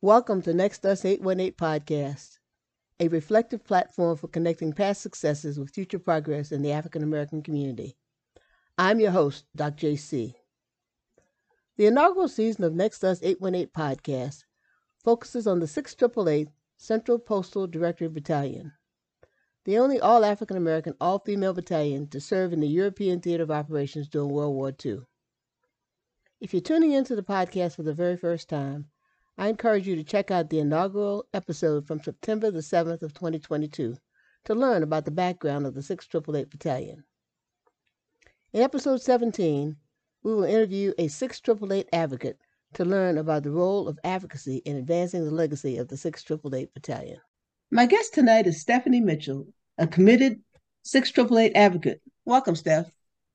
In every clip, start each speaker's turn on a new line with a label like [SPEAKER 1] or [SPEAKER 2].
[SPEAKER 1] Welcome to Next Us 818 Podcast, a reflective platform for connecting past successes with future progress in the African American community. I'm your host, Dr. JC. The inaugural season of Next Us 818 Podcast focuses on the 6888 Central Postal Directory Battalion, the only all African American, all female battalion to serve in the European Theater of Operations during World War II. If you're tuning into the podcast for the very first time, I encourage you to check out the inaugural episode from September the 7th of 2022 to learn about the background of the 6888 Battalion. In episode 17, we will interview a 6888 advocate to learn about the role of advocacy in advancing the legacy of the 6888 Battalion. My guest tonight is Stephanie Mitchell, a committed 6888 advocate. Welcome, Steph.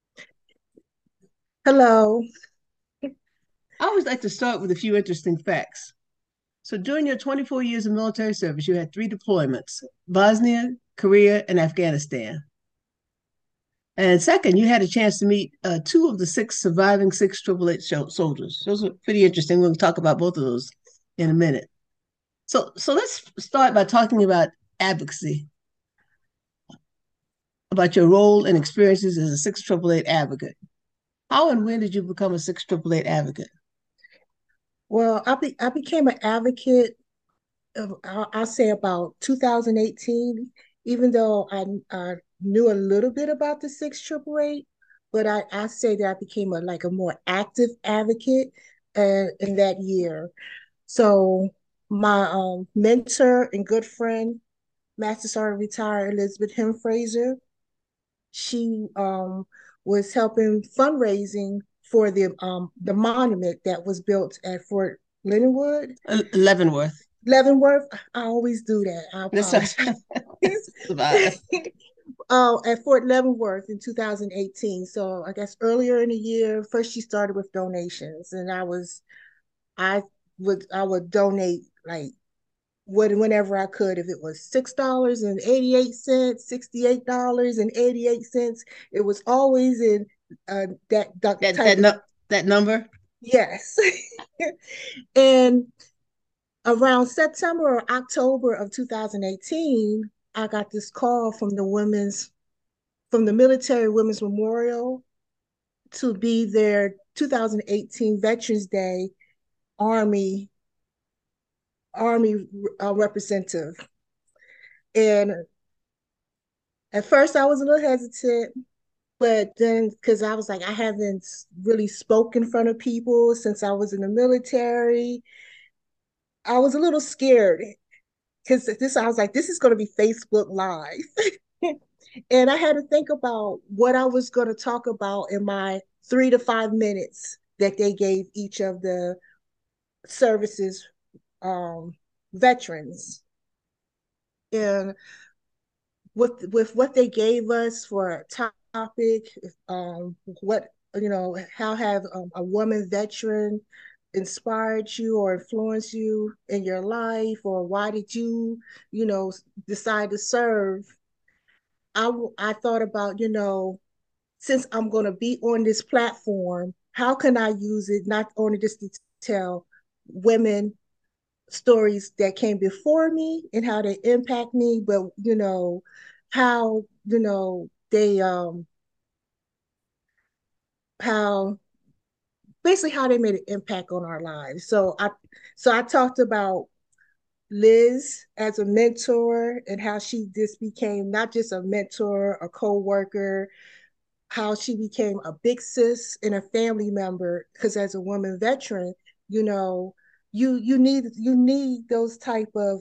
[SPEAKER 2] Hello.
[SPEAKER 1] I always like to start with a few interesting facts. So during your 24 years of military service, you had 3 deployments: Bosnia, Korea, and Afghanistan. And second, you had a chance to meet 2 of the 6 surviving 6888 soldiers. Those are pretty interesting. We'll talk about both of those in a minute. So let's start by talking about advocacy, about your role and experiences as a 6888 advocate. How and when did you become a 6888 advocate?
[SPEAKER 2] Well, I became an advocate I'll say about 2018, even though I knew a little bit about the 6888, but I say that I became a more active advocate in that year. So my mentor and good friend, Master Sergeant retired Elizabeth Hem Fraser, she was helping fundraising for the monument that was built at Fort Leavenworth.
[SPEAKER 1] Leavenworth.
[SPEAKER 2] Leavenworth. I always do that. I apologize. At Fort Leavenworth in 2018. So I guess earlier in the year, first she started with donations, and I would donate like whenever I could. If it was $6.88, $68.88, it was always in
[SPEAKER 1] that number.
[SPEAKER 2] Yes. And around September or October of 2018, I got this call from the Military Women's Memorial to be their 2018 Veterans Day Army representative. And at first I was a little hesitant, but then because I was like, I haven't really spoken in front of people since I was in the military, I was a little scared because I was like, this is going to be Facebook Live. And I had to think about what I was going to talk about in my 3 to 5 minutes that they gave each of the services veterans. And with what they gave us for a topic, how have a woman veteran inspired you or influenced you in your life, or why did you, decide to serve? I thought about, since I'm going to be on this platform, how can I use it not only just to tell women stories that came before me and how they impact me, but how they how basically how they made an impact on our lives. So I talked about Liz as a mentor and how she just became not just a mentor, a co-worker, how she became a big sis and a family member. Because as a woman veteran, you need those type of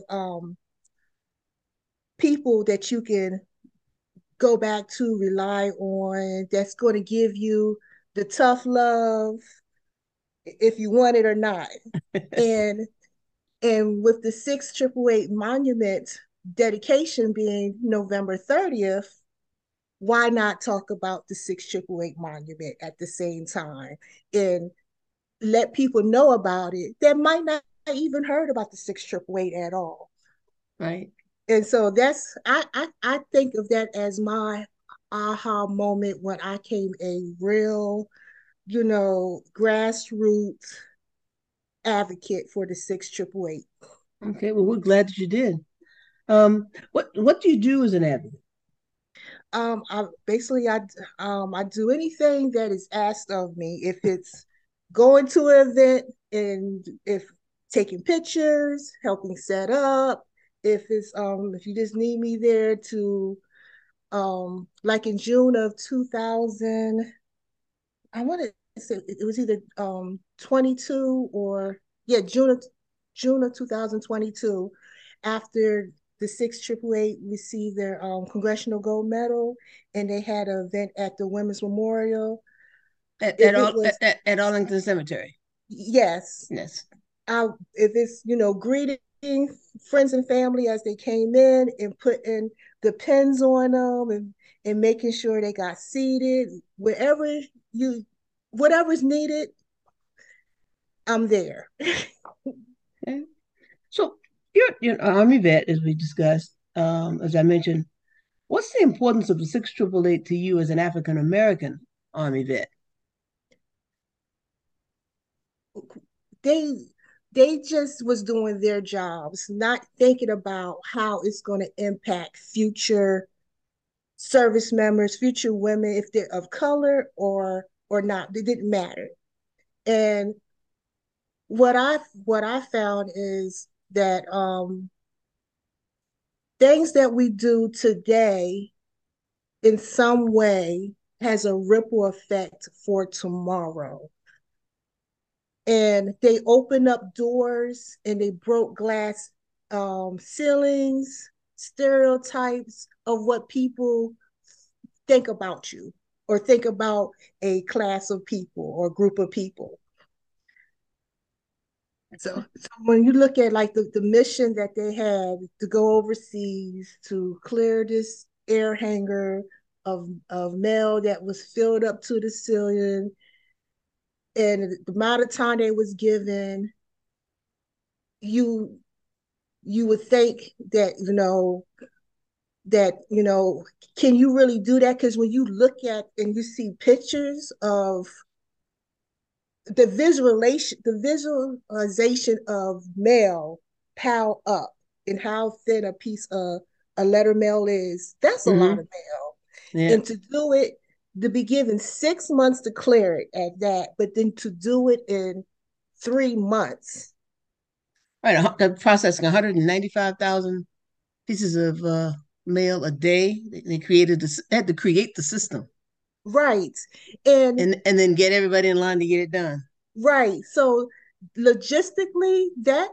[SPEAKER 2] people that you can go back to, rely on, that's going to give you the tough love if you want it or not. and and with the 6888 monument dedication being November 30th, why not talk about the 6888 monument at the same time and let people know about it that might not even heard about the 6888 at all?
[SPEAKER 1] Right.
[SPEAKER 2] And so that's I think of that as my aha moment when I came a real, grassroots advocate for the 688.
[SPEAKER 1] Okay, well, we're glad that you did. What do you do as an advocate?
[SPEAKER 2] I basically I do anything that is asked of me. If it's going to an event and if taking pictures, helping set up, if you just need me there to like in June of 2000, I want to say it was either 22 or yeah, June of 2022, after the 688 received their Congressional Gold Medal, and they had an event at the Women's Memorial. If it was
[SPEAKER 1] At Arlington Cemetery.
[SPEAKER 2] yes,
[SPEAKER 1] Yes.
[SPEAKER 2] if it's greeting friends and family as they came in and putting the pins on them and making sure they got seated wherever you whatever's needed, I'm there.
[SPEAKER 1] Okay. So you're an Army vet, as we discussed. As I mentioned, what's the importance of the 688 to you as an African American Army vet?
[SPEAKER 2] they they just was doing their jobs, not thinking about how it's going to impact future service members, future women, if they're of color or not. It didn't matter. And what I found is that things that we do today in some way has a ripple effect for tomorrow. And they opened up doors and they broke glass ceilings, stereotypes of what people think about you or think about a class of people or group of people. So when you look at like the mission that they had to go overseas to clear this air hangar of mail that was filled up to the ceiling, and the amount of time they was given, you you would think that can you really do that? Because when you look at and you see pictures of the visualization of mail piled up and how thin a piece of a letter mail is, that's a lot
[SPEAKER 1] Mm-hmm.
[SPEAKER 2] of mail.
[SPEAKER 1] Yeah.
[SPEAKER 2] And to do it, to be given 6 months to clear it at that, but then to do it in 3 months.
[SPEAKER 1] Right. They're processing 195,000 pieces of mail a day. They had to create the system
[SPEAKER 2] Right. And
[SPEAKER 1] and then get everybody in line to get it done.
[SPEAKER 2] right. So logistically,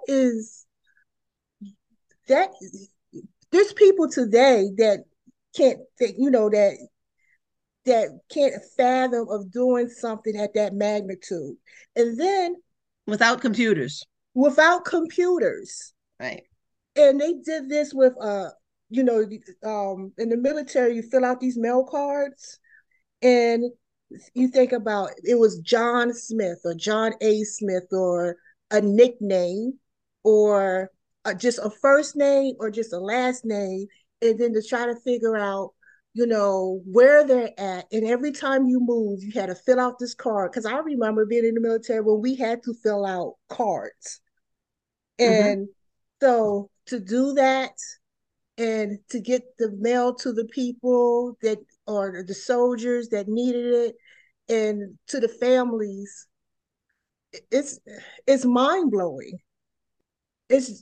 [SPEAKER 2] that there's people today that can't think, that can't fathom of doing something at that magnitude. And then
[SPEAKER 1] Without computers.
[SPEAKER 2] without computers.
[SPEAKER 1] Right.
[SPEAKER 2] And they did this with you know, in the military, you fill out these mail cards and you think about it was John Smith or John A. Smith or a nickname or just a first name or just a last name, and then to try to figure out, where they're at. And every time you move, you had to fill out this card. Because I remember being in the military when we had to fill out cards.
[SPEAKER 1] Mm-hmm.
[SPEAKER 2] And so to do that and to get the mail to the people that or the soldiers that needed it and to the families, it's it's mind blowing. It's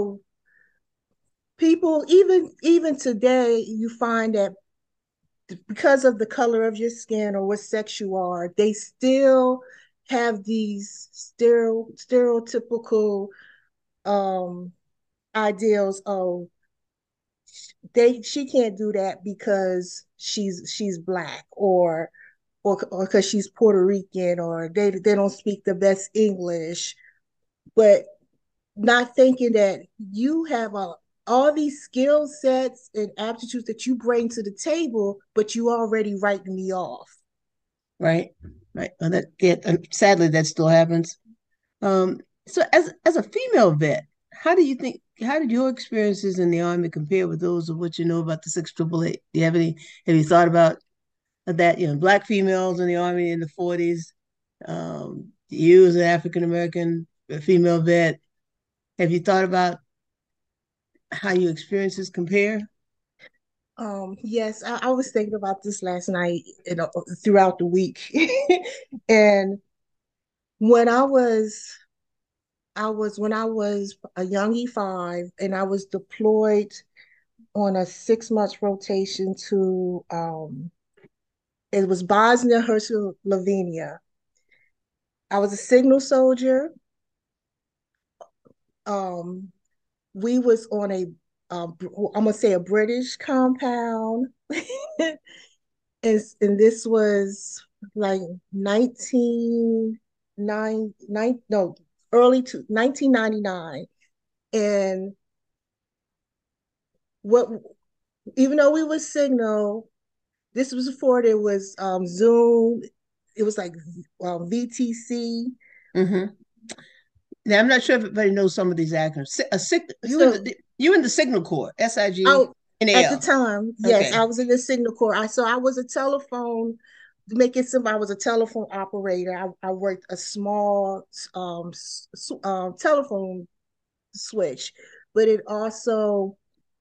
[SPEAKER 2] people, even today, you find that because of the color of your skin or what sex you are, they still have these stereotypical um ideals of she can't do that because she's black or because she's Puerto Rican, or they don't speak the best English, but not thinking that you have all these skill sets and aptitudes that you bring to the table, but you already writing me off.
[SPEAKER 1] Right. Right. Well, sadly that still happens. So as a female vet, how did your experiences in the Army compare with those of what you know about the 688? Do you have you thought about that, black females in the Army in the 40s, you as an African American a female vet. Have you thought about how your experiences compare?
[SPEAKER 2] Yes, I was thinking about this last night, throughout the week. And when I was a young E5 and I was deployed on a 6 month rotation to it was Bosnia Herzegovina. I was a signal soldier. Um, we was on I'm gonna say a British compound. And this was like 1999. And what even though we was signal, this was before there was Zoom. It was like VTC.
[SPEAKER 1] Mm-hmm. Now, I'm not sure if everybody knows some of these acronyms.
[SPEAKER 2] So
[SPEAKER 1] You in the Signal Corps, SIG,
[SPEAKER 2] I, at the
[SPEAKER 1] NAL.
[SPEAKER 2] time, yes,
[SPEAKER 1] Okay.
[SPEAKER 2] I was in the Signal Corps. I was a telephone. To make it simple, I was a telephone operator. I worked a small telephone switch, but it also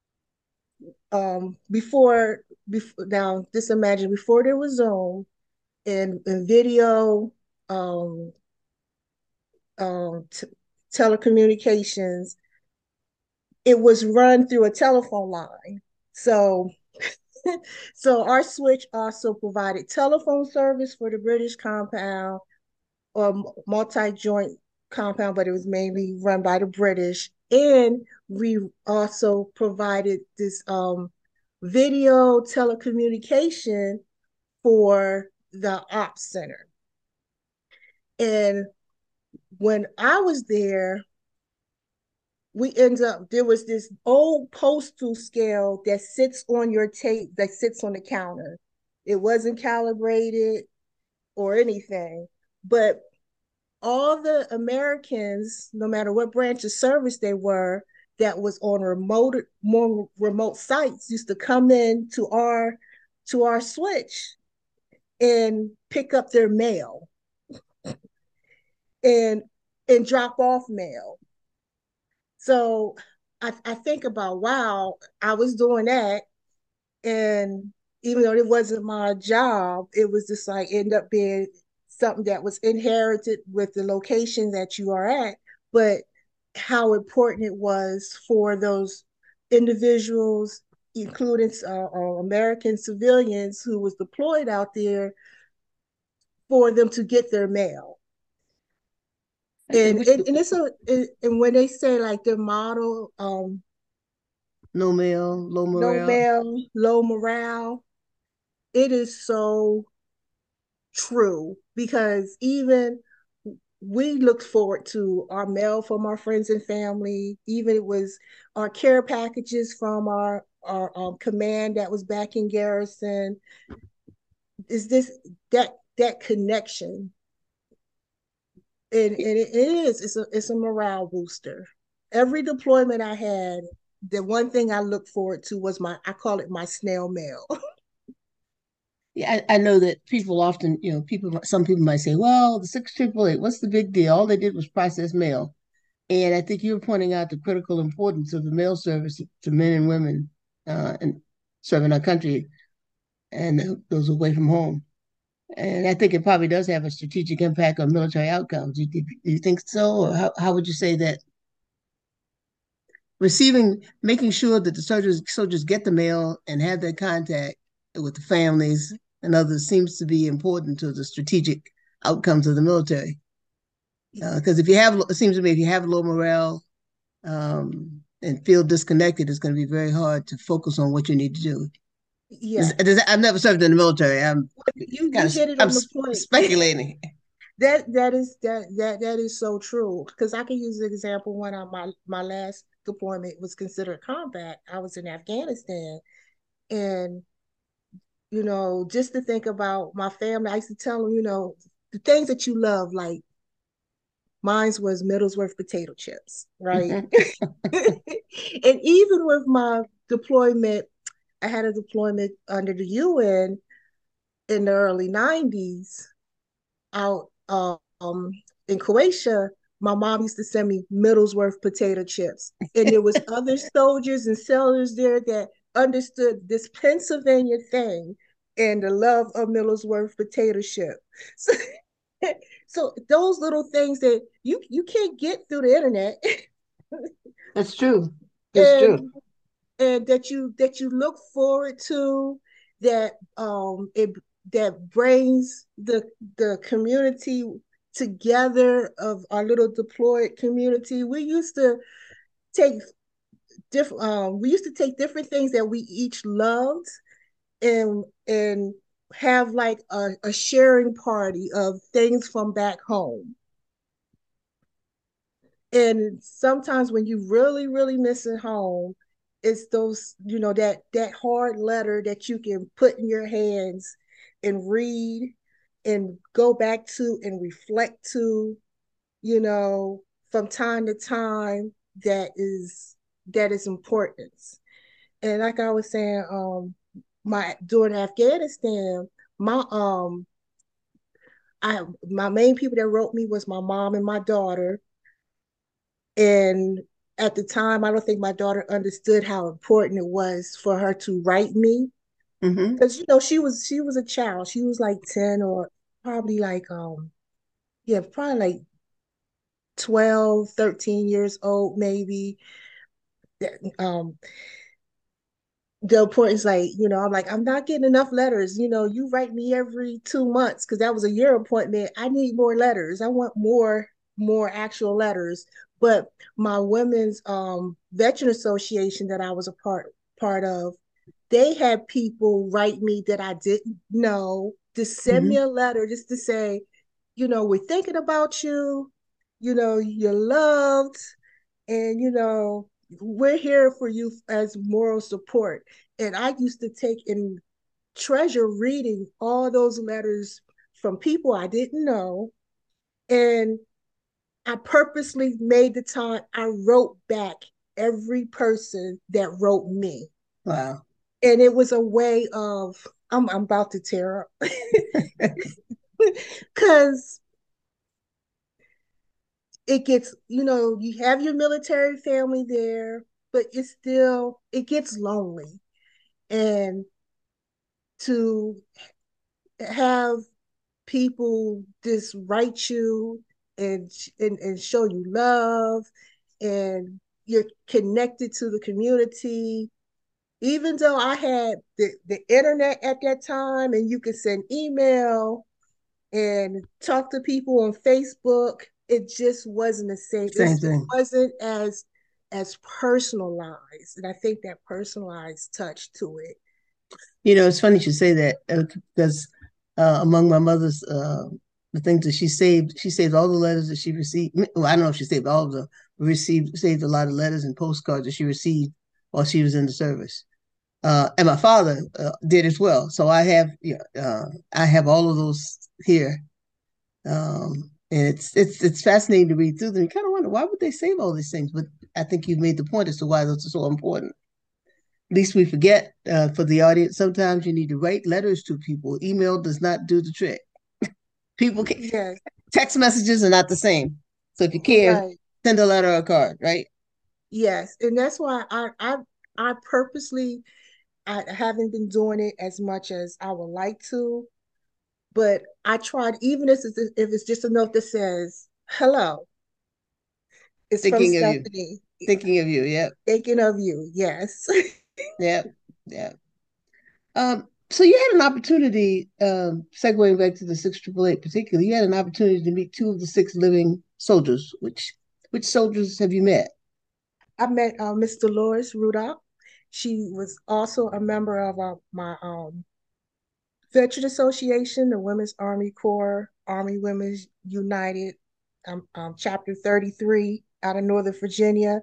[SPEAKER 2] before now just imagine before there was Zoom and video um, um, t- telecommunications, it was run through a telephone line. So so our switch also provided telephone service for the British compound or multi-joint compound, but it was mainly run by the British. And we also provided this video telecommunication for the ops center. And when I was there, we end up there was this old postal scale that sits on your tape that sits on the counter. It wasn't calibrated or anything, but all the Americans, no matter what branch of service they were, that was on more remote sites, used to come in to our switch and pick up their mail and drop off mail. So I think about, wow, I was doing that, and even though it wasn't my job, it was just like end up being something that was inherited with the location that you are at. But how important it was for those individuals, including American civilians who was deployed out there, for them to get their mail. And it's a and when they say like their model,
[SPEAKER 1] No mail, low
[SPEAKER 2] no
[SPEAKER 1] morale.
[SPEAKER 2] mail, low morale, it is so true, because even we looked forward to our mail from our friends and family. Even it was our care packages from our command that was back in garrison. Is this that connection? And it is it's a morale booster. Every deployment I had, the one thing I looked forward to was I call it my snail mail.
[SPEAKER 1] Yeah, I know that people often, some people might say, well, the 6888, what's the big deal? All they did was process mail. And I think you're pointing out the critical importance of the mail service to men and women and serving our country and those away from home. And I think it probably does have a strategic impact on military outcomes. You think so? Or how would you say that making sure that the soldiers get the mail and have that contact with the families and others seems to be important to the strategic outcomes of the military. Because it seems to me, if you have low morale and feel disconnected, it's going to be very hard to focus on what you need to do.
[SPEAKER 2] Yes,
[SPEAKER 1] I've never served in the military.
[SPEAKER 2] you hit it
[SPEAKER 1] I'm
[SPEAKER 2] on the point.
[SPEAKER 1] speculating.
[SPEAKER 2] That is so true, because I can use the example when my last deployment was considered combat. I was in Afghanistan, and just to think about my family, I used to tell them, the things that you love, like mine's was Middlesworth potato chips, right? And even with my deployment, I had a deployment under the UN in the early 90s out in Croatia. my mom used to send me Middlesworth potato chips. And there was other soldiers and sailors there that understood this Pennsylvania thing and the love of Middlesworth potato chip. So, so those little things that you can't get through the internet.
[SPEAKER 1] That's true. That's true.
[SPEAKER 2] and and that you look forward to, that it that brings the community together of our little deployed community. Take we used to take different things that we each loved, and have like a sharing party of things from back home. And sometimes when you really really miss it home, it's those, that hard letter that you can put in your hands and read and go back to and reflect to, you know from time to time, that is importance. And like I was saying, my during Afghanistan, my my main people that wrote me was my mom and my daughter. And at the time, I don't think my daughter understood how important it was for her to write me,
[SPEAKER 1] Mm-hmm.
[SPEAKER 2] because she was a child. She was like 10, or probably like yeah, probably like 12, 13 years old maybe. Um the importance, like, I'm like, I'm not getting enough letters. You write me every 2 months, because that was a year appointment. I need more letters. I want more actual letters. But my women's veteran association that I was a part of, they had people write me that I didn't know to send me
[SPEAKER 1] Mm-hmm.
[SPEAKER 2] a letter just to say, we're thinking about you, you're loved, and we're here for you as moral support. And I used to take and treasure reading all those letters from people I didn't know. And I purposely made the time, I wrote back every person that wrote me.
[SPEAKER 1] Wow.
[SPEAKER 2] And it was a way of, I'm about to tear up. Because it gets, you have your military family there, but it gets lonely. And to have people just write you and show you love, and you're connected to the community. Even though I had the internet at that time, and you could send email and talk to people on Facebook, it just wasn't the same.
[SPEAKER 1] Same
[SPEAKER 2] It
[SPEAKER 1] thing.
[SPEAKER 2] wasn't as personalized, and I think that personalized touch to it.
[SPEAKER 1] It's funny you say that because among my mother's the things that she saved all the letters that she received. Well, I don't know if she saved all of them, but saved a lot of letters and postcards that she received while she was in the service. And my father did as well. So I have all of those here, and it's fascinating to read through them. You kind of wonder why would they save all these things, but I think you've made the point as to why those are so important. Least we forget for the audience, sometimes you need to write letters to people. Email does not do the trick. People can
[SPEAKER 2] Yes,
[SPEAKER 1] text messages are not the same. So if you care,
[SPEAKER 2] right.
[SPEAKER 1] send a letter or a card, right?
[SPEAKER 2] Yes, and that's why I purposely, I haven't been doing it as much as I would like to, but I tried, even if it's just a note that says hello. It's from
[SPEAKER 1] Thinking of you.
[SPEAKER 2] Stephanie.
[SPEAKER 1] Thinking of you. Yep.
[SPEAKER 2] Thinking of you. Yes.
[SPEAKER 1] Yep. Yep. So you had an opportunity, segueing back to the 688 particularly, you had an opportunity to meet two of the six living soldiers. Which soldiers have you met?
[SPEAKER 2] I met Miss Dolores Rudolph. She was also a member of my Veteran Association, the Women's Army Corps, Army Women's United, Chapter 33 out of Northern Virginia.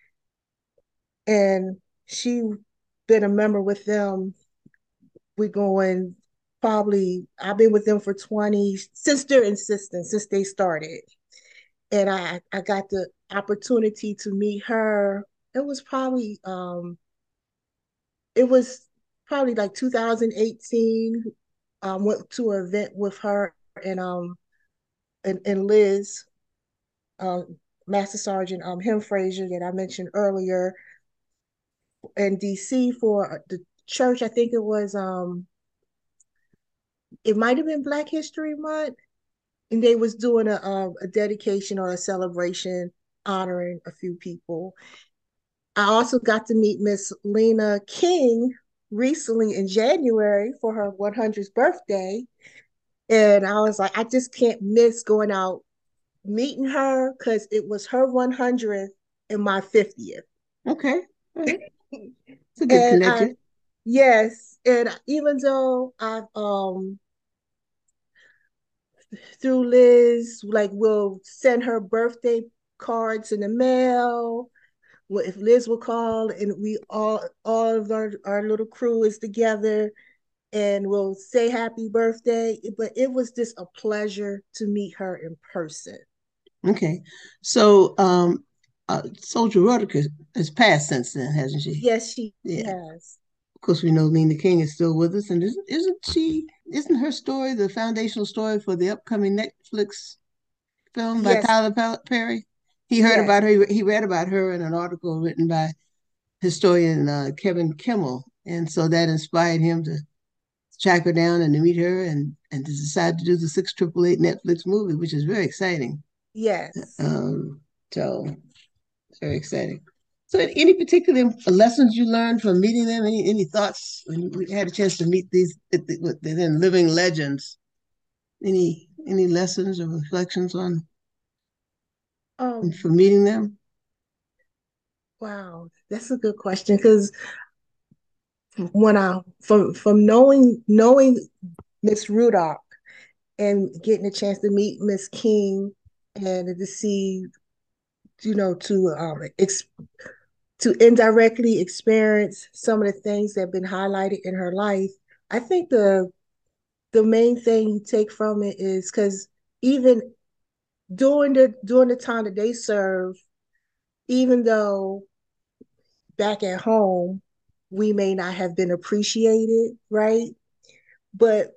[SPEAKER 2] And she been a member with them. We're going probably, I've been with them for 20, since their insistence, since they started. And I got the opportunity to meet her. It was probably it was probably like 2018. Went to an event with her and Liz. Master Sergeant Hem Frazier that I mentioned earlier in DC for the church. I think it might have been Black History Month, and they was doing a dedication or a celebration honoring a few people. I also got to meet Miss Lena King recently in January for her 100th birthday. And I was like, I just can't miss going out meeting her because it was her 100th and my 50th.
[SPEAKER 1] Okay. All right. It's a good
[SPEAKER 2] And
[SPEAKER 1] connection.
[SPEAKER 2] yes, and even though I've through Liz, like we'll send her birthday cards in the mail. Well, if Liz will call and we all of our little crew is together and we'll say happy birthday. But it was just a pleasure to meet her in person.
[SPEAKER 1] Okay. So, Soldier Rhoda has passed since then, hasn't she?
[SPEAKER 2] Yes, she
[SPEAKER 1] Yeah.
[SPEAKER 2] has.
[SPEAKER 1] Of course, we know Lena King is still with us, and isn't her story the foundational story for the upcoming Netflix film by
[SPEAKER 2] Yes,
[SPEAKER 1] Tyler Perry? He heard
[SPEAKER 2] yes,
[SPEAKER 1] about her. He read about her in an article written by historian Kevin Kimmel, and so that inspired him to track her down and to meet her and to decide to do the 6888 Netflix movie, which is very exciting.
[SPEAKER 2] yes.
[SPEAKER 1] Um, so very exciting. So, any particular lessons you learned from meeting them? Any thoughts when you had a chance to meet these then living legends? Any lessons or reflections on
[SPEAKER 2] Um,
[SPEAKER 1] from meeting them?
[SPEAKER 2] wow, that's a good question because when I from knowing Miss Rudock and getting a chance to meet Miss King and to see, to indirectly experience some of the things that have been highlighted in her life. I think the main thing you take from it is because even during the time that they serve, even though back at home we may not have been appreciated, right? But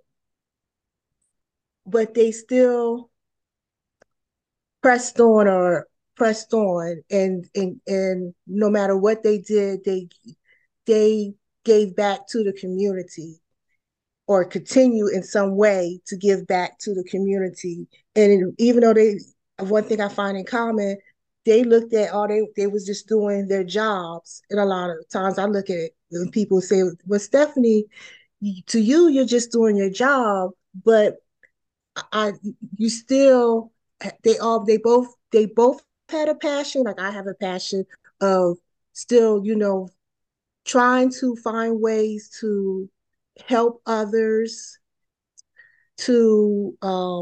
[SPEAKER 2] they still pressed on or pressed on, and no matter what they did, they gave back to the community or continue in some way to give back to the community. And even though one thing I find in common, they looked at all they was just doing their jobs. And a lot of times I look at it and people say, well, Stephanie, to you, you're just doing your job, but I you still they both had a passion. Like I have a passion of still, trying to find ways to help others, to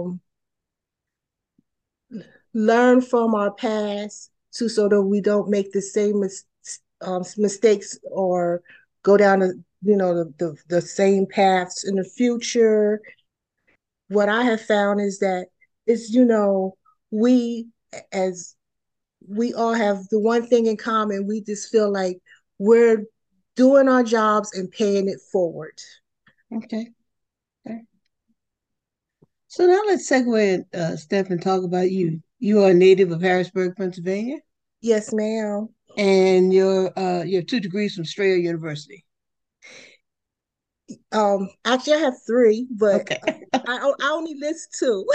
[SPEAKER 2] learn from our past, to so that we don't make the same mistakes or go down the same paths in the future. What I have found is that it's we as we all have the one thing in common. We just feel like we're doing our jobs and paying it forward.
[SPEAKER 1] Okay. Okay. So now let's segue, Steph, and talk about you. You are a native of Harrisburg, Pennsylvania,
[SPEAKER 2] Yes, ma'am.
[SPEAKER 1] and you have 2 degrees from Strayer University.
[SPEAKER 2] Actually, I have three, but
[SPEAKER 1] Okay.
[SPEAKER 2] I only list two.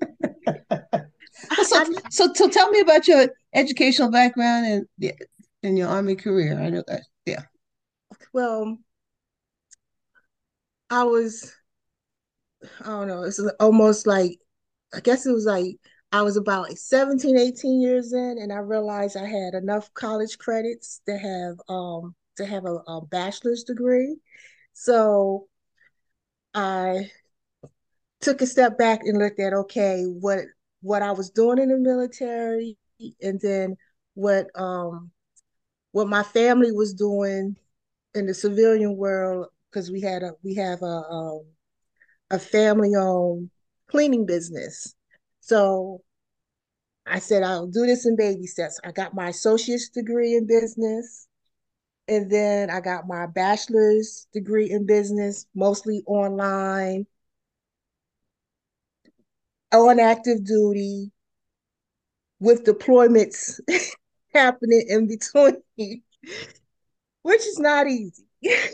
[SPEAKER 1] Well,
[SPEAKER 2] I
[SPEAKER 1] so tell me about your educational background and your Army career. I know that. Yeah.
[SPEAKER 2] well, I was I don't know. It's almost like I guess it was like I was about like 17, 18 years in, and I realized I had enough college credits to have a bachelor's degree. So I took a step back and looked at okay, what I was doing in the military, and then what um what my family was doing in the civilian world because we have a family owned cleaning business. So I said I'll do this in baby steps. I got my associate's degree in business, and then I got my bachelor's degree in business, mostly online, on active duty. with deployments happening in between, which is not easy.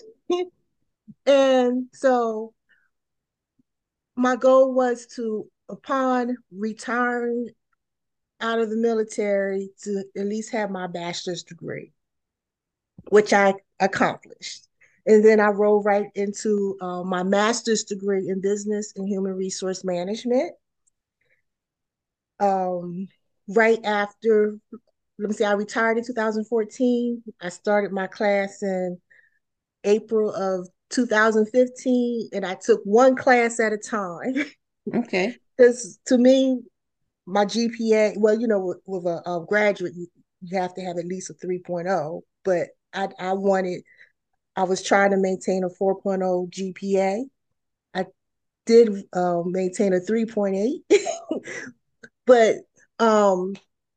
[SPEAKER 2] And so my goal was to, upon retiring out of the military, to at least have my bachelor's degree, which I accomplished. And then I rolled right into my master's degree in business and human resource management. Um, right after, let me see, I retired in 2014. I started my class in April of 2015, and I took one class at a time.
[SPEAKER 1] Okay.
[SPEAKER 2] Because to me, my GPA, well, with a graduate, you have to have at least a 3.0, but I wanted, I was trying to maintain a 4.0 GPA. I did maintain a 3.8, but um,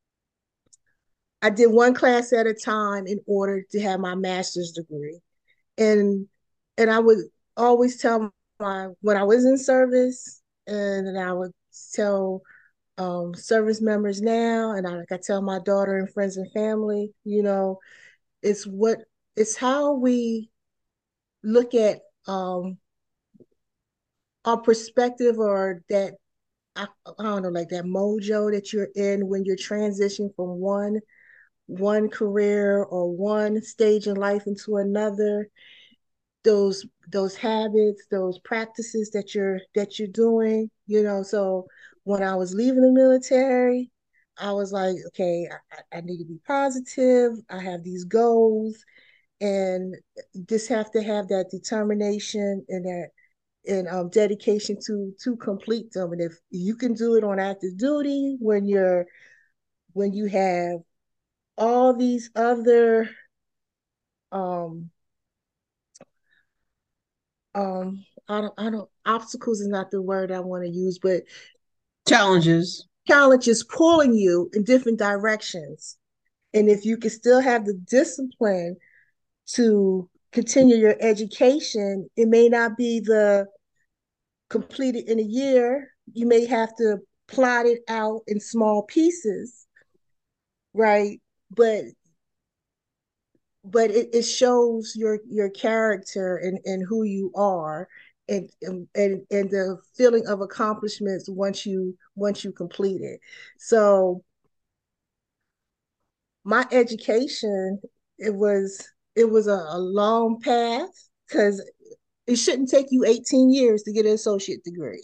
[SPEAKER 2] I did one class at a time in order to have my master's degree. And I would always tell my when I was in service, and I would tell service members now, and I tell my daughter and friends and family, it's what it's how we look at our perspective, or that I don't know, like that mojo that you're in when you're transitioning from one career or one stage in life into another. Those habits, those practices that you're doing, So when I was leaving the military, I was like, okay, I need to be positive. I have these goals, and just have to have that determination and that and dedication to complete them. And if you can do it on active duty when you have all these other um I don't obstacles is not the word I want to use, but
[SPEAKER 1] Challenges.
[SPEAKER 2] challenges pulling you in different directions. And if you can still have the discipline to continue your education, it may not be the completed in a year. You may have to plot it out in small pieces, right? But it shows your character and who you are, and the feeling of accomplishments once you complete it. So my education, it was a long path, because it shouldn't take you 18 years to get an associate degree.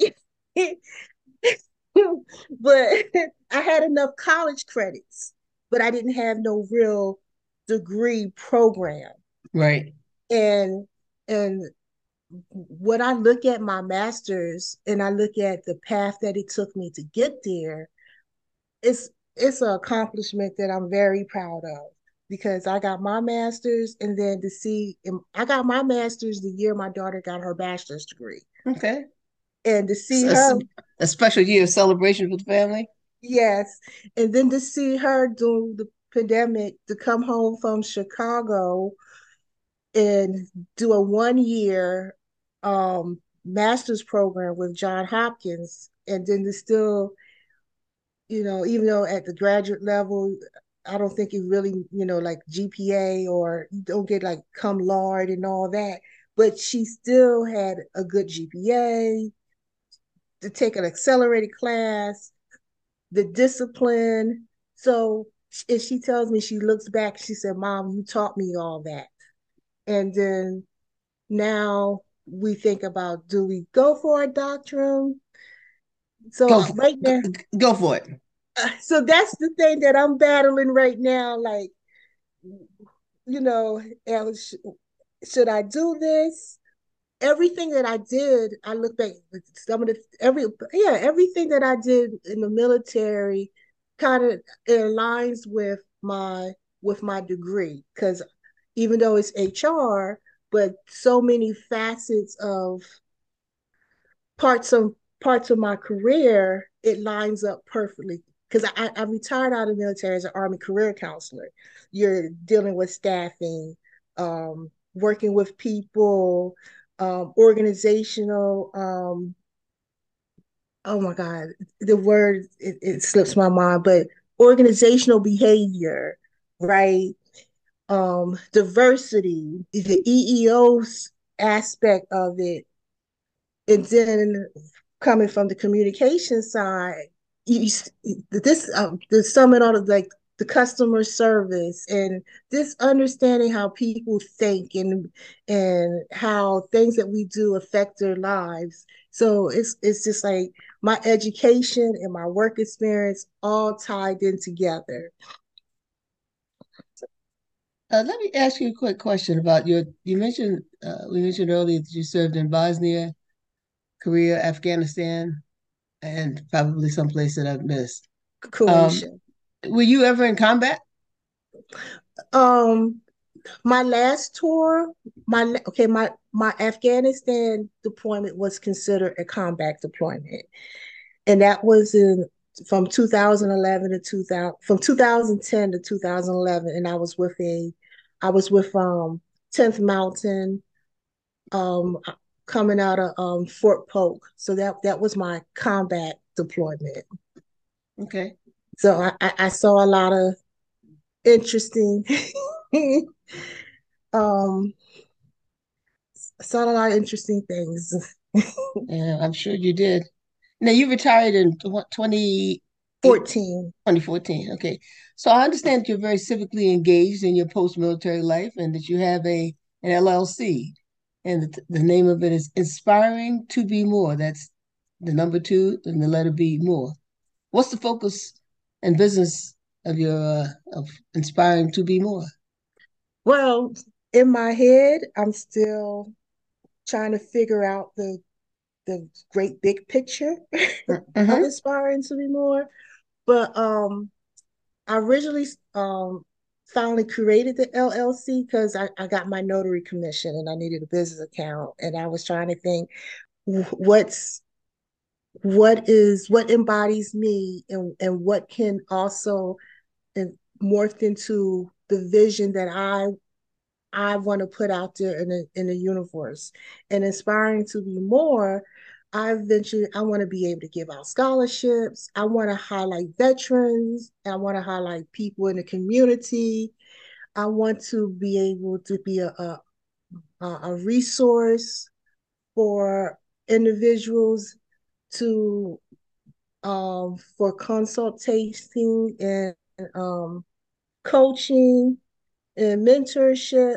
[SPEAKER 2] But I had enough college credits, but I didn't have no real degree program.
[SPEAKER 1] Right.
[SPEAKER 2] And and when I look at my master's and I look at the path that it took me to get there, it's an accomplishment that I'm very proud of, because I got my master's, and then I got my master's the year my daughter got her bachelor's degree.
[SPEAKER 1] Okay.
[SPEAKER 2] And to
[SPEAKER 1] It's
[SPEAKER 2] see her,
[SPEAKER 1] a special year of celebration with the family.
[SPEAKER 2] yes, and then to see her during the pandemic, to come home from Chicago and do a 1 year master's program with John Hopkins, and then to still, even though at the graduate level, I don't think it really, like GPA, or you don't get like cum laude and all that, but she still had a good GPA to take an accelerated class, the discipline. So if she tells me, she looks back, she said, Mom, you taught me all that. And then now we think about, do we go for a doctorate? So
[SPEAKER 1] Go for,
[SPEAKER 2] right
[SPEAKER 1] go,
[SPEAKER 2] now,
[SPEAKER 1] go for it.
[SPEAKER 2] so that's the thing that I'm battling right now. Like, Alice, should I do this? Everything that I did, I look back with some of the everything that I did in the military kind of aligns with my degree, because even though it's HR, but so many facets of parts of parts of my career, it lines up perfectly. Because I retired out of the military as an Army career counselor. You're dealing with staffing, working with people, organizational. Oh my God, the word, it slips my mind, but organizational behavior, right? Diversity, the EEO's aspect of it, and then coming from the communication side, you, this the summit on like the customer service and this understanding how people think and how things that we do affect their lives. So it's just like my education and my work experience all tied in together.
[SPEAKER 1] Let me ask you a quick question about you mentioned, we mentioned earlier that you served in Bosnia, Korea, Afghanistan, and probably someplace that I've missed. Um,
[SPEAKER 2] Croatia.
[SPEAKER 1] were you ever in combat?
[SPEAKER 2] Um, my last tour, my Afghanistan deployment was considered a combat deployment, and that was in from 2011 to 2000 from 2010 to 2011, and I was with 10th Mountain, um coming out of Fort Polk, so that was my combat deployment.
[SPEAKER 1] Okay.
[SPEAKER 2] So I saw a lot of interesting um saw a lot of interesting things.
[SPEAKER 1] Yeah, I'm sure you did. Now you retired in what, 28
[SPEAKER 2] 14.
[SPEAKER 1] 2014. Okay. So I understand that you're very civically engaged in your post-military life and that you have an LLC. And the name of it is Inspiring to Be More. That's the number two and the letter B, more. What's the focus and business of your of Inspiring to Be More?
[SPEAKER 2] Well, in my head, I'm still trying to figure out the great big picture of
[SPEAKER 1] Mm-hmm.
[SPEAKER 2] Inspiring to Be More. But I originally finally created the LLC because I got my notary commission and I needed a business account. And I was trying to think what's what embodies me and what can also and morphed into the vision that I want to put out there in the universe. And Inspiring to Be More, I want to be able to give out scholarships. I want to highlight veterans. I want to highlight people in the community. I want to be able to be a resource for individuals to for consulting and coaching and mentorship.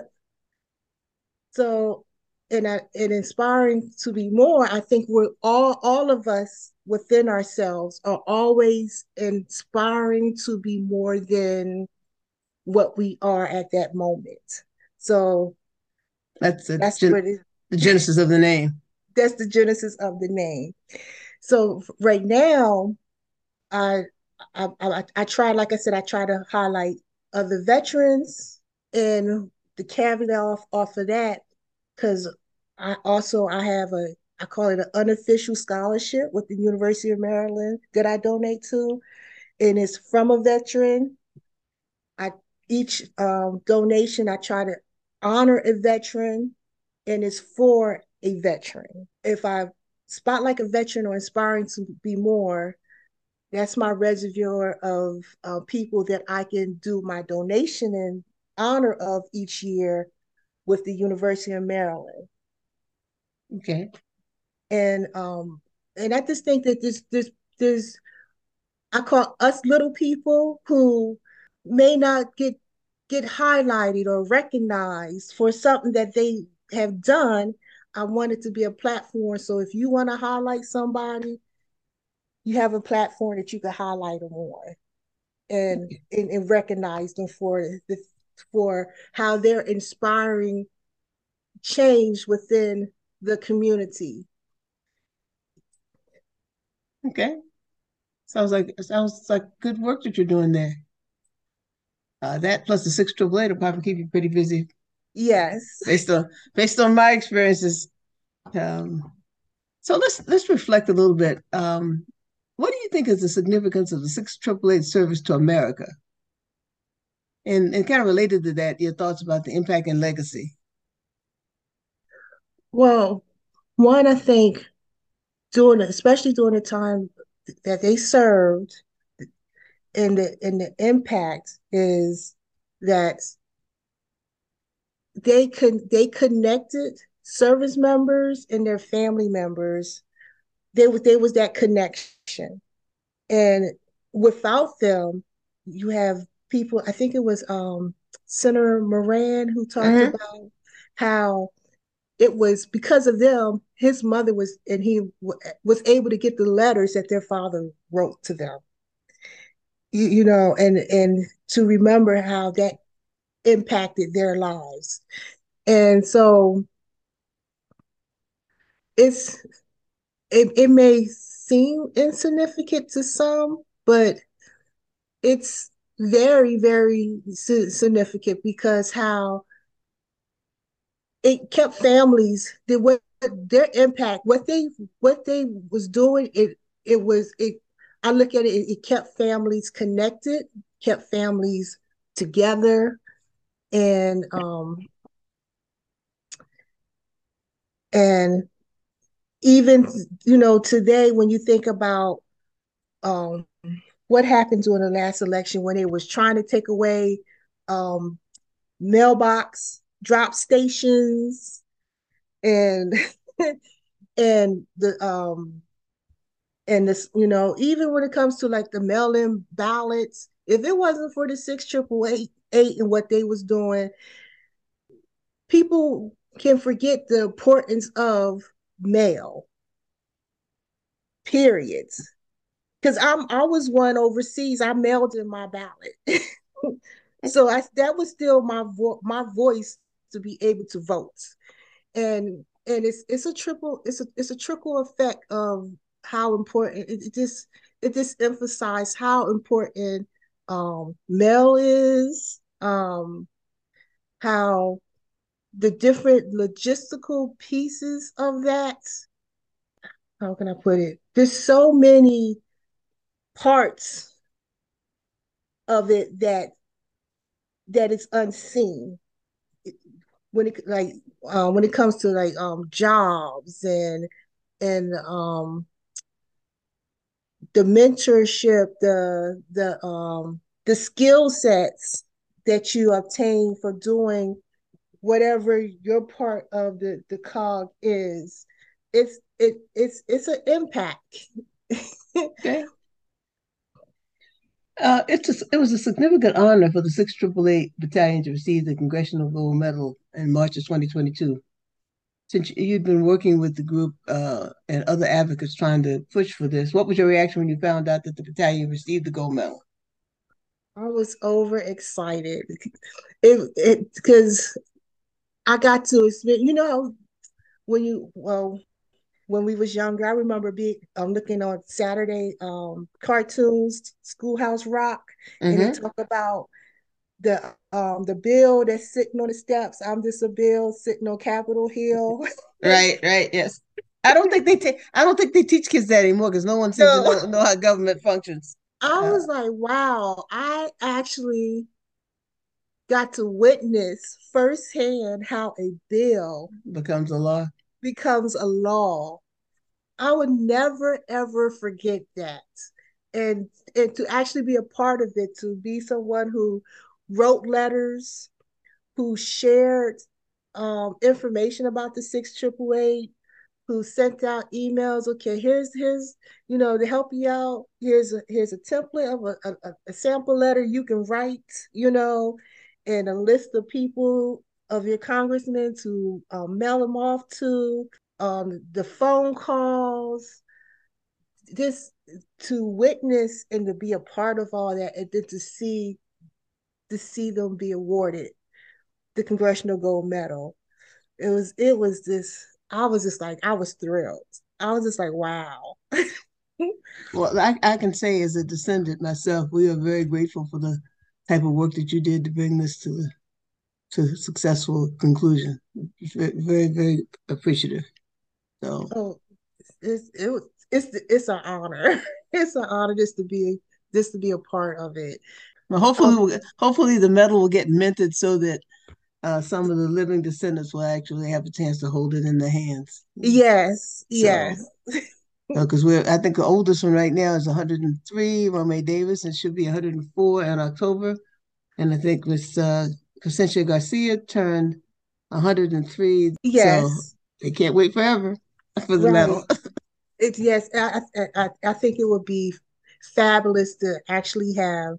[SPEAKER 2] So, and Inspiring to Be More, I think we're all of us within ourselves are always inspiring to be more than what we are at that moment. So
[SPEAKER 1] That's
[SPEAKER 2] that's what it,
[SPEAKER 1] the genesis of the name.
[SPEAKER 2] that's the genesis of the name. So right now, I I try, like I said, I try to highlight other veterans and the caveat off of that, because I have I call it an unofficial scholarship with the University of Maryland that I donate to, and it's from a veteran. I each donation I try to honor a veteran, and it's for a veteran. If I spot like a veteran or Inspiring to Be More, that's my reservoir of people that I can do my donation in honor of each year with the University of Maryland.
[SPEAKER 1] Okay.
[SPEAKER 2] And and I just think that this I call us little people who may not get highlighted or recognized for something that they have done. I want it to be a platform. So if you want to highlight somebody, you have a platform that you can highlight them on and recognize them for how they're inspiring change within the community.
[SPEAKER 1] Okay. Sounds like good work that you're doing there. That plus the six triple eight will probably keep you pretty busy
[SPEAKER 2] Yes.
[SPEAKER 1] based on my experiences. Um, so let's reflect a little bit. What do you think is the significance of the six triple eight service to America? And kind of related to that, your thoughts about the impact and legacy.
[SPEAKER 2] Well, one, I think especially during the time that they served, and the impact is that they connected service members and their family members. There was that connection, and without them, you have people. I think it was Senator Moran who talked
[SPEAKER 1] Mm-hmm.
[SPEAKER 2] about how it was because of them. His mother was, and he was able to get the letters that their father wrote to them. And to remember how that impacted their lives. And so it's it may seem insignificant to some, but it's very, very significant because how it kept families the what their impact, what they was doing, it I look at it, it kept families connected, kept families together, and and even today when you think about um what happened during the last election when it was trying to take away um mailbox drop stations and and this, even when it comes to like the mail-in ballots, if it wasn't for the 6 888 and what they was doing, people can forget the importance of mail, periods. Because I was one overseas. I mailed in my ballot, so that was still my voice to be able to vote. And it's a trickle effect of how important it just emphasized how important mail is, how the different logistical pieces of that. How can I put it? There's so many parts of it that is unseen when it comes to like jobs and the mentorship, the skill sets that you obtain for doing whatever your part of the cog is. It's an impact.
[SPEAKER 1] Okay. It was a significant honor for the 6th AAA Battalion to receive the Congressional Gold Medal in March of 2022. Since you'd been working with the group and other advocates trying to push for this, what was your reaction when you found out that the battalion received the gold medal?
[SPEAKER 2] I was overexcited. It because I got to experience, when we was younger, I remember being looking on Saturday cartoons, Schoolhouse Rock, and they
[SPEAKER 1] Mm-hmm.
[SPEAKER 2] talk about the bill that's sitting on the steps. I'm just a bill sitting on Capitol Hill.
[SPEAKER 1] Right, right, yes. I don't think they teach kids that anymore because no one seems to
[SPEAKER 2] So
[SPEAKER 1] know how government functions.
[SPEAKER 2] I
[SPEAKER 1] Uh,
[SPEAKER 2] was like, wow, I actually got to witness firsthand how a bill
[SPEAKER 1] becomes a law.
[SPEAKER 2] becomes a law. I would never ever forget that. And to actually be a part of it, to be someone who wrote letters, who shared information about the 6 888, who sent out emails. Okay, here's to help you out. Here's a template of a sample letter you can write. And a list of people of your congressmen to mail them off to. The phone calls, this to witness and to be a part of all that, and then to see them be awarded the Congressional Gold Medal. It was this. I was just like, I was thrilled. I was just like, wow.
[SPEAKER 1] Well, I can say as a descendant myself, we are very grateful for the type of work that you did to bring this to a successful conclusion. Very, very, very appreciative. So,
[SPEAKER 2] Oh, it's an honor. It's an honor just to be a part of it.
[SPEAKER 1] well,
[SPEAKER 2] Um,
[SPEAKER 1] hopefully the medal will get minted so that some of the living descendants will actually have a chance to hold it in their hands.
[SPEAKER 2] yes,
[SPEAKER 1] So,
[SPEAKER 2] yes.
[SPEAKER 1] Because I think the oldest one right now is 103, Romay Davis, and should be 104 in October. And I think Miss Crescencia Garcia turned 103. So
[SPEAKER 2] Yes,
[SPEAKER 1] they can't wait forever for the medal.
[SPEAKER 2] right. Yes, I think it would be fabulous to actually have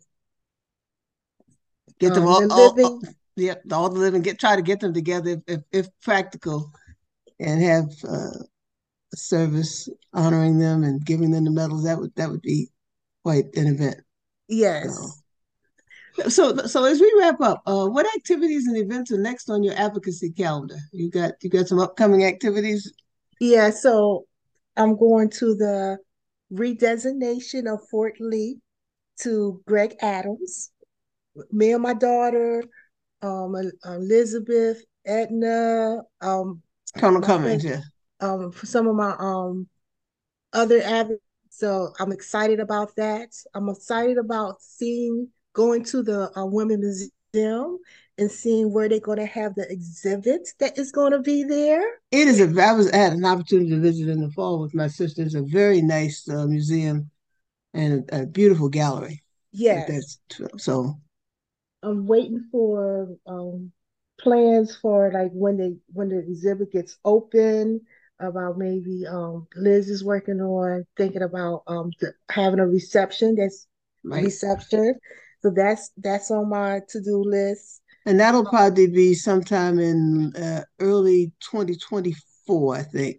[SPEAKER 1] Get them
[SPEAKER 2] the living.
[SPEAKER 1] yeah, all the living, try to get them together if practical, and have a service honoring them and giving them the medals. That would be quite an event. So.
[SPEAKER 2] Yes.
[SPEAKER 1] So as we wrap up, what activities and events are next on your advocacy calendar? You got some upcoming activities.
[SPEAKER 2] Yeah, so I'm going to the redesignation of Fort Lee to Greg Adams. Me and my daughter, Elizabeth, Edna,
[SPEAKER 1] Colonel
[SPEAKER 2] my
[SPEAKER 1] Cummings,
[SPEAKER 2] friend,
[SPEAKER 1] yeah.
[SPEAKER 2] for some of my other advocates. So I'm excited about that. I'm excited about going to the Women Museum and seeing where they're going to have the exhibit that is going to be there.
[SPEAKER 1] I had an opportunity to visit in the fall with my sister. It's a very nice museum and a beautiful gallery.
[SPEAKER 2] Yes,
[SPEAKER 1] That's so.
[SPEAKER 2] I'm waiting for plans for like when the exhibit gets open. About maybe Liz is working on thinking about having a reception. That's
[SPEAKER 1] Right.
[SPEAKER 2] reception. So that's on my to do list.
[SPEAKER 1] And that'll probably be sometime in early 2024, I think,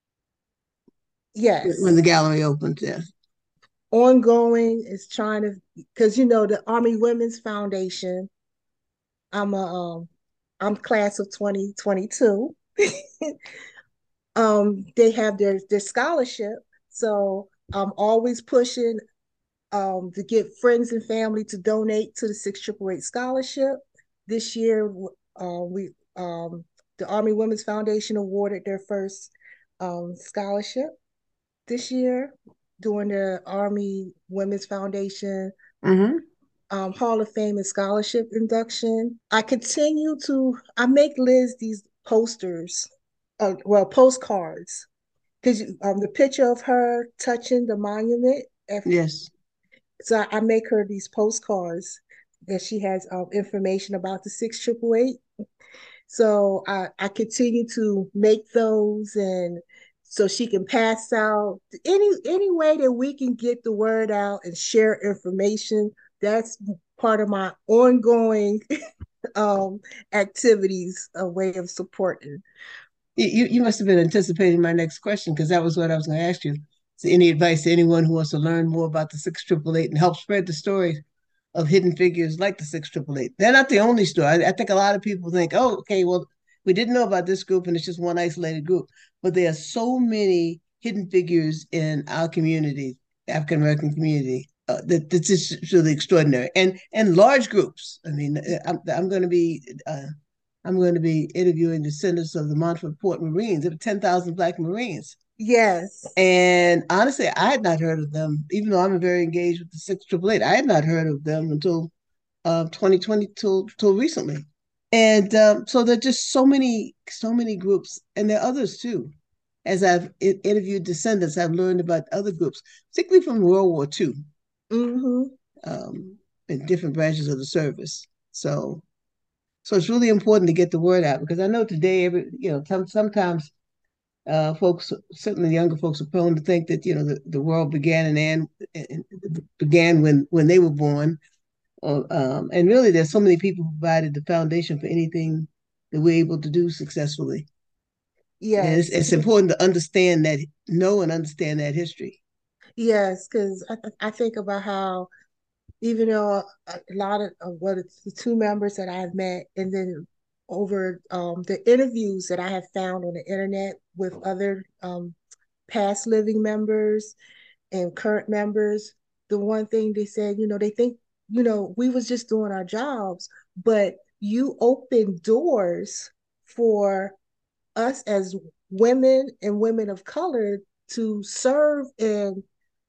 [SPEAKER 1] when the
[SPEAKER 2] Yes,
[SPEAKER 1] gallery opens. Yeah.
[SPEAKER 2] ongoing is trying to because the Army Women's Foundation. I'm a I'm class of 2022. They have their scholarship, so I'm always pushing to get friends and family to donate to the 6888 scholarship. This year, we the Army Women's Foundation awarded their first scholarship this year during the Army Women's Foundation
[SPEAKER 1] Mm-hmm.
[SPEAKER 2] Hall of Fame and scholarship induction. I make Liz these posters, postcards, because the picture of her touching the monument.
[SPEAKER 1] Yes.
[SPEAKER 2] So I make her these postcards that she has information about the 6888. So I continue to make those, and so she can pass out any way that we can get the word out and share information. That's part of my ongoing activities, a way of supporting.
[SPEAKER 1] You must have been anticipating my next question because that was what I was going to ask you. So any advice to anyone who wants to learn more about the 6888 and help spread the story of hidden figures like the 6888? They're not the only story. I think a lot of people think, oh, okay, well, we didn't know about this group and it's just one isolated group. But there are so many hidden figures in our community, African American community, that's just really extraordinary. And large groups. I mean, I'm going to be interviewing descendants of the Montfort Port Marines. There were 10,000 Black Marines.
[SPEAKER 2] Yes.
[SPEAKER 1] And honestly, I had not heard of them, even though I'm very engaged with the 6888. I had not heard of them until 2020, till recently. And so there are just so many groups, and there are others too. As I've interviewed descendants, I've learned about other groups, particularly from World War II,
[SPEAKER 2] Mm-hmm.
[SPEAKER 1] um, in different branches of the service. So it's really important to get the word out because I know today, sometimes folks, certainly younger folks, are prone to think that the world began when they were born, and really there's so many people who provided the foundation for anything that we're able to do successfully. And
[SPEAKER 2] Yes.
[SPEAKER 1] it's important to know and understand that history.
[SPEAKER 2] Yes, because I think about how even though a lot of what it's the two members that I've met, and then over the interviews that I have found on the internet with other past living members and current members, the one thing they said, they think, we was just doing our jobs, but you opened doors for us as women and women of color to serve in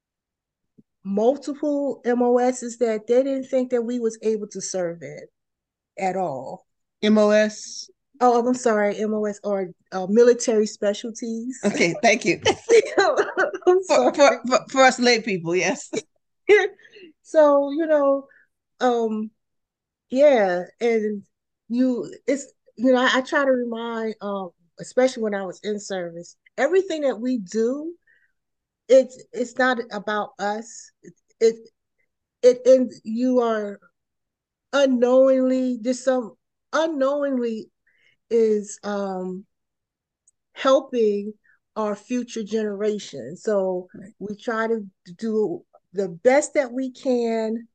[SPEAKER 2] multiple MOSs that they didn't think that we was able to serve in at all.
[SPEAKER 1] MOS.
[SPEAKER 2] Oh, I'm sorry, MOS or military specialties.
[SPEAKER 1] Okay, thank you.
[SPEAKER 2] I'm
[SPEAKER 1] For,
[SPEAKER 2] sorry.
[SPEAKER 1] for, for us lay people, yes.
[SPEAKER 2] So, um, yeah, and it's I try to remind, especially when I was in service, everything that we do, it's not about us. It and you are unknowingly, there's some unknowingly is helping our future generation. So we try to do the best that we can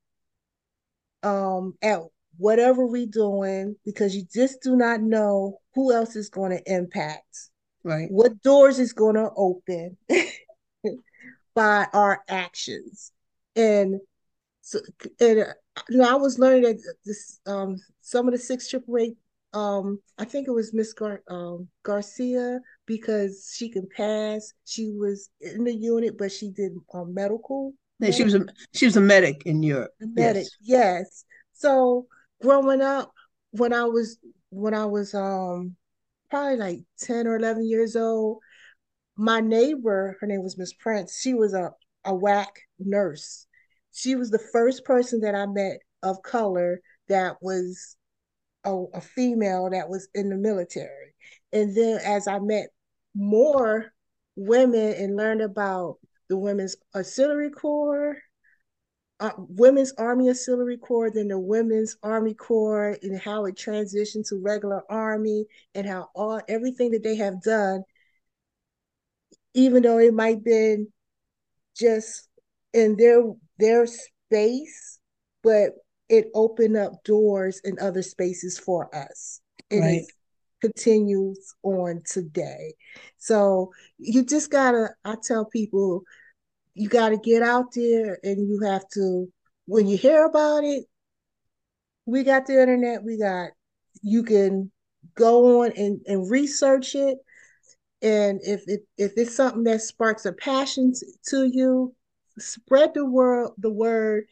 [SPEAKER 2] at whatever we're doing, because you just do not know who else is going to impact,
[SPEAKER 1] Right.
[SPEAKER 2] what doors is going to open by our actions. And so, and I was learning that this some of the six triple eight, I think it was Miss Garcia, because she can pass. She was in the unit, but she did medical
[SPEAKER 1] Yeah,
[SPEAKER 2] medical
[SPEAKER 1] she was a medic in Europe.
[SPEAKER 2] medic.
[SPEAKER 1] Yes.
[SPEAKER 2] Yes. So growing up, when I was probably like 10 or 11 years old, my neighbor, her name was Miss Prince, she was a WAC nurse. She was the first person that I met of color that was a female that was in the military. And then as I met more women and learned about the Women's Auxiliary Corps, Women's Army Auxiliary Corps, then the Women's Army Corps, and how it transitioned to regular Army, and how everything that they have done, even though it might been just in their space, but it opened up doors in other spaces for us, and it
[SPEAKER 1] Right.
[SPEAKER 2] continues on today. So you just gotta, I tell people, you gotta get out there, and you have to, when you hear about it, we got the internet, you can go on and research it. And if it's something that sparks a passion to you, spread the word,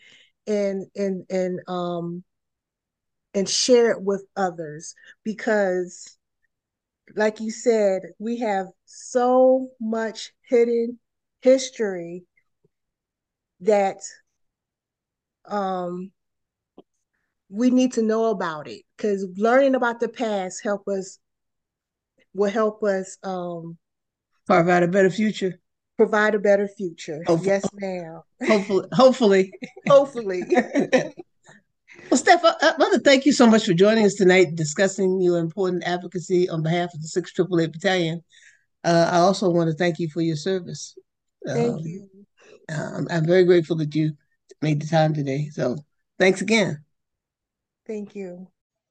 [SPEAKER 2] and share it with others, because like you said, we have so much hidden history that um we need to know about it, because learning about the past will help us
[SPEAKER 1] Carve out a better future.
[SPEAKER 2] provide a better future.
[SPEAKER 1] Hopefully,
[SPEAKER 2] Yes, ma'am.
[SPEAKER 1] hopefully.
[SPEAKER 2] Hopefully.
[SPEAKER 1] Well, Steph, I want to thank you so much for joining us tonight, discussing your important advocacy on behalf of the 6th AAA Battalion. I also want to thank you for your service.
[SPEAKER 2] Thank
[SPEAKER 1] Um,
[SPEAKER 2] you.
[SPEAKER 1] I'm very grateful that you made the time today. So thanks again.
[SPEAKER 2] Thank you.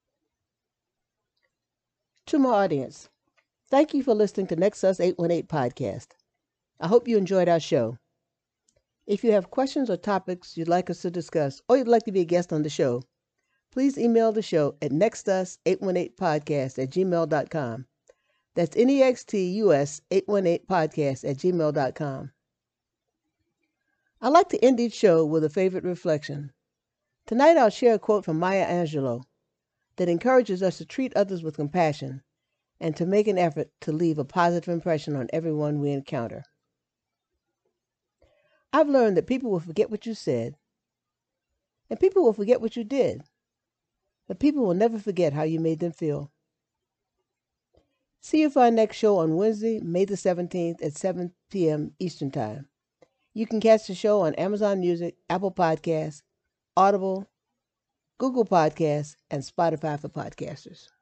[SPEAKER 1] To my audience, thank you for listening to Nexus 818 podcast. I hope you enjoyed our show. If you have questions or topics you'd like us to discuss, or you'd like to be a guest on the show, please email the show at nextus818podcast@gmail.com. That's NEXTUS818podcast@gmail.com. I like to end each show with a favorite reflection. Tonight I'll share a quote from Maya Angelou that encourages us to treat others with compassion and to make an effort to leave a positive impression on everyone we encounter. I've learned that people will forget what you said, and people will forget what you did, but people will never forget how you made them feel. See you for our next show on Wednesday, May the 17th at 7 p.m. Eastern Time. You can catch the show on Amazon Music, Apple Podcasts, Audible, Google Podcasts, and Spotify for podcasters.